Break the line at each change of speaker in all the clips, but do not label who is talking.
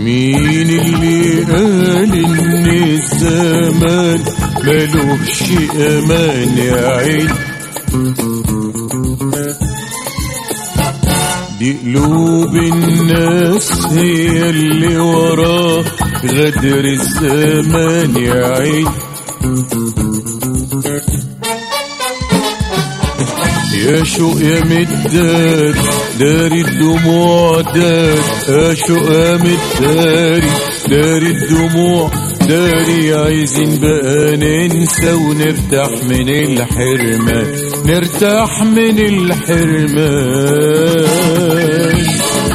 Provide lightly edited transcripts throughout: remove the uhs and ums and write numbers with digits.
مين اللي قال ان الزمان ملوش امان يا عين؟ دي قلوب الناس هي اللي وراه غدر الزمان يا عين. يا شوق يا مداري داري الدموع داري، يا شوق يا مداري داري الدموع داري. عايزين بقى ننسى ونرتاح من الحرمان، نرتاح من الحرمان.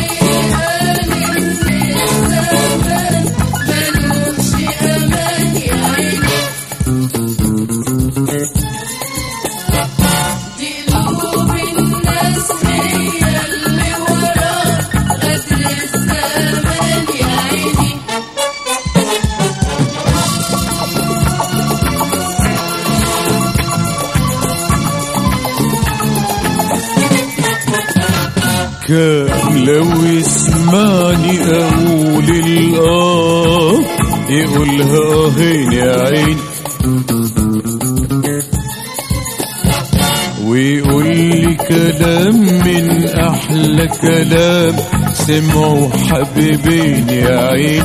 كان لو يسمعني اقول الاه يقولها اهين يا عين، ويقول لي كلام من احلى كلام سمعوا حبيبين يا عين.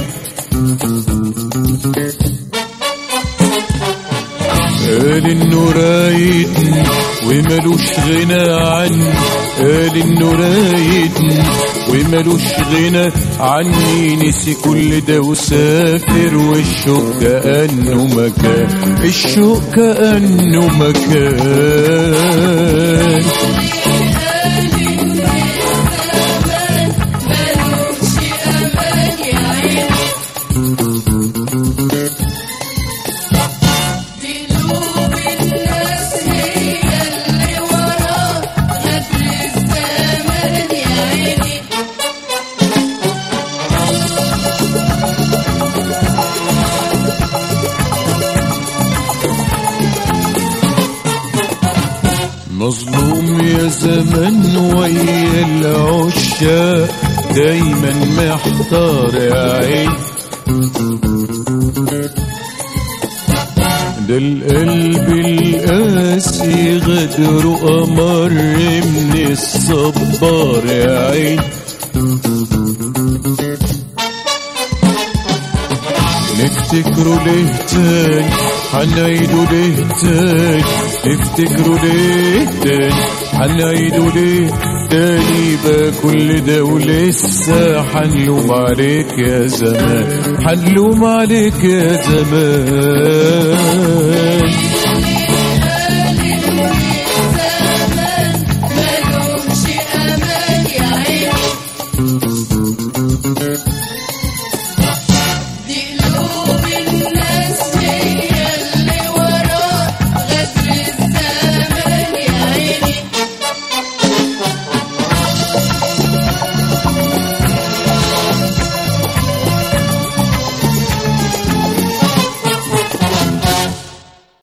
قال انه رايدني ومالوش غنى عني، قال انه رايدني ومالوش غنى عني. نسي كل ده وسافر والشوق كأنه مكان، الشوق كأنه مكان. مظلوم يا زمن ويا العشاق دايما محتار يا عين. ده القلب القاسي غدره أمر من الصبار يا عين. نفتكروا ليه تاني حنعيدوا ليه تاني، نفتكروا ليه تاني حنعيدوا ليه تاني. بقى كل ده ولسه حنلوم عليك يا زمان، حنلوم عليك يا زمان.